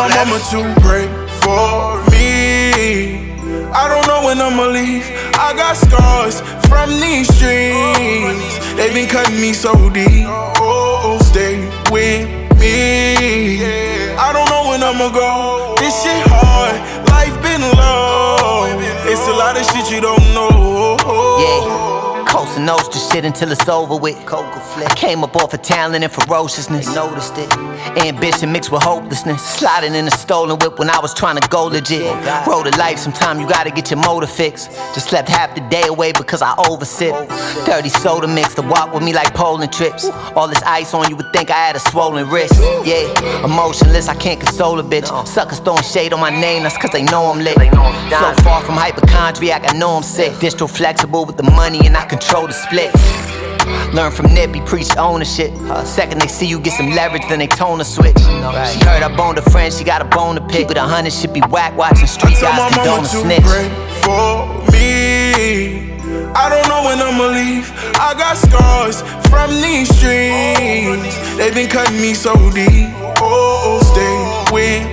my mama to pray for me. I don't know when I'ma leave. I got scars from these streets. They been cutting me so deep. Oh, stay with me. I don't know when I'ma go. This shit hard, life been low. It's a lot of shit you don't know. Yeah. Coasting nose to shit until it's over with. I came up off of talent and ferociousness. They noticed it. Ambition mixed with hopelessness. Sliding in a stolen whip when I was trying to go legit. Road of life, sometime you gotta get your motor fixed. Just slept half the day away because I oversip. Dirty soda mix to walk with me like Poland trips. All this ice on you would think I had a swollen wrist. Yeah, emotionless, I can't console a bitch. Suckers throwing shade on my name, that's cause they know I'm lit. So far from hypochondriac, I know I'm sick. Distro flexible with the money and I control the splits. Learn from Nippy, preach ownership. Second they see you get some leverage, then they tone the switch. She heard I boned a friend, she got a bone to pick. With 100 should be whack, watching street guys condone a snitch. Pray for me. I don't know when I'ma leave. I got scars from these streets. They been cutting me so deep. Oh, stay with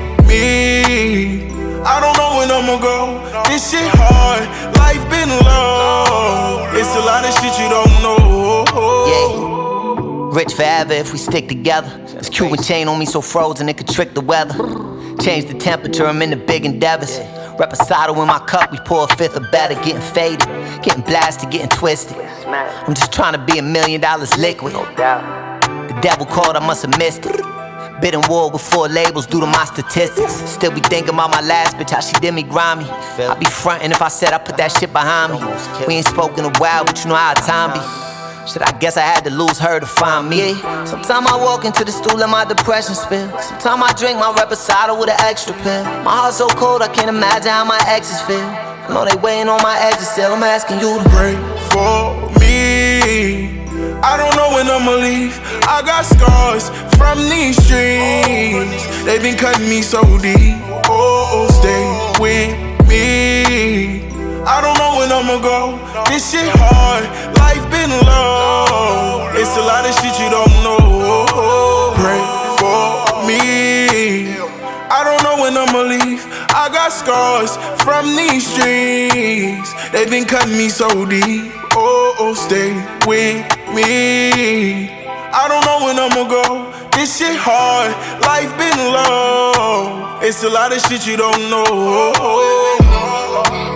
me. I don't know when I'ma go. This shit hard, life been low. It's a lot of shit you don't know. Yeah, rich forever if we stick together. This Cuban chain on me so frozen it could trick the weather. Change the temperature, I'm into big endeavors. Reposado in my cup, we pour a fifth or better. Getting faded, getting blasted, getting twisted. I'm just trying to be $1 million liquid. The devil called, I must have missed it. Bidding war with 4 labels due to my statistics. Still be thinking about my last bitch, how she did me grimy. I be frontin' if I said I put that shit behind me. We ain't spoken a while, but you know how time be. Shit, I guess I had to lose her to find me. Sometimes I walk into the stool and my depression spill. Sometimes I drink my reposado with an extra pill. My heart's so cold, I can't imagine how my exes feel. I know they waiting on my exit still, I'm asking you to pray for me. I don't know when I'ma leave. I got scars from these streets. They been cutting me so deep. Oh, stay with me. I don't know when I'ma go. This shit hard, life been low. It's a lot of shit you don't know. Pray for me. I don't know when I'ma leave. I got scars from these streets. They been cutting me so deep. Oh, stay with me. I don't know when I'ma go. This shit hard, life been low. It's a lot of shit you don't know.